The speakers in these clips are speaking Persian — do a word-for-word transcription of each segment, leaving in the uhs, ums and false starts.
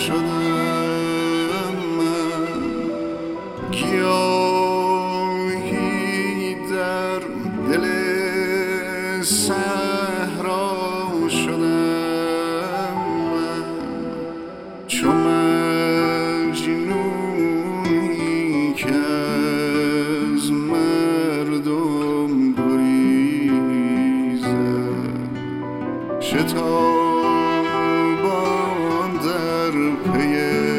شدم من، گیاهی در دل صحرا شدم من، چو مجنونی که از مردم گریزد، شتابان در پی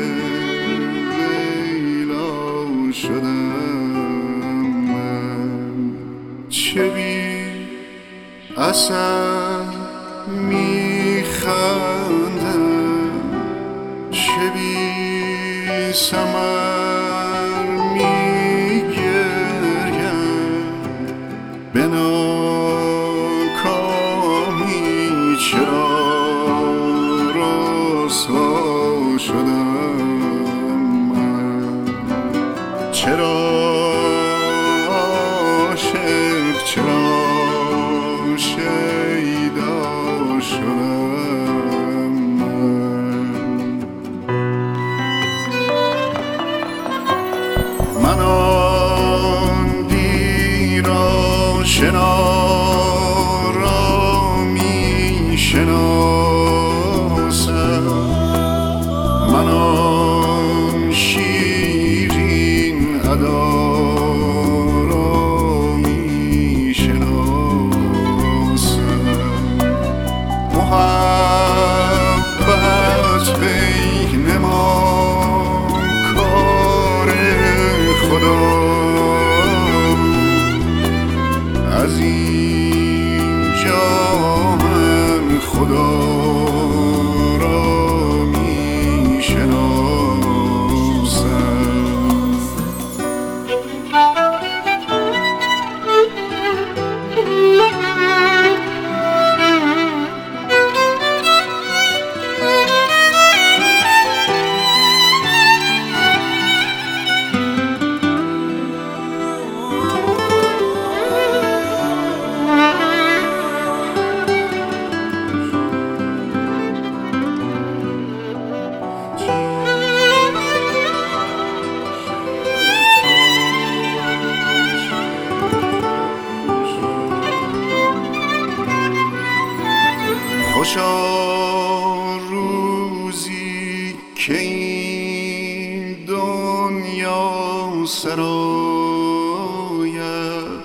لیلا شدم من. چه بی اثر میخندم، چه بی ثمر میگریم، به ناکامی چرا رسوا شدم من، چرا عاشق، چرا شیدا شدم من. من آن دیر آشنا را می شناسم، من آن شیرین ادا را می شناسم. محبت بین ما کار خدا، از اینجا من خدا را می شناسم. خوشا روزی که این دنیا سراید،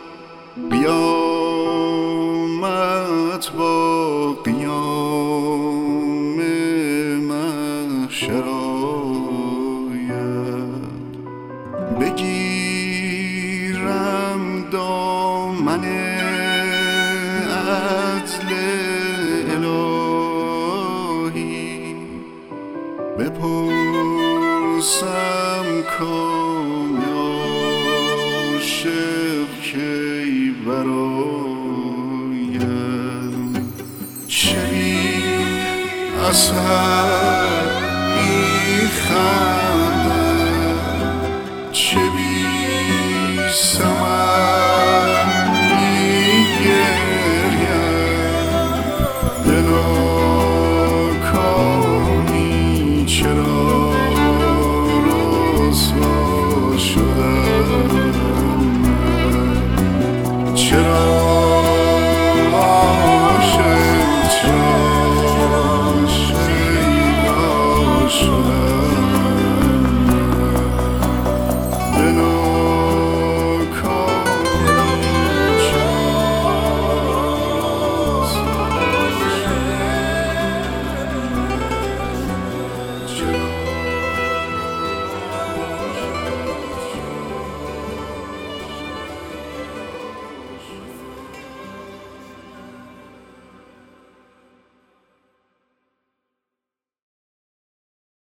قیامت با قیام محشر آید. بگیرم دامن عدل الهی، بپرسم کام عاشق کی برایم. چه بی اثر میخندم، چه بی ثمر میگریم، به ناکامی چرا رسوا شدم من، چرا عاشق، چرا شیدا شدم.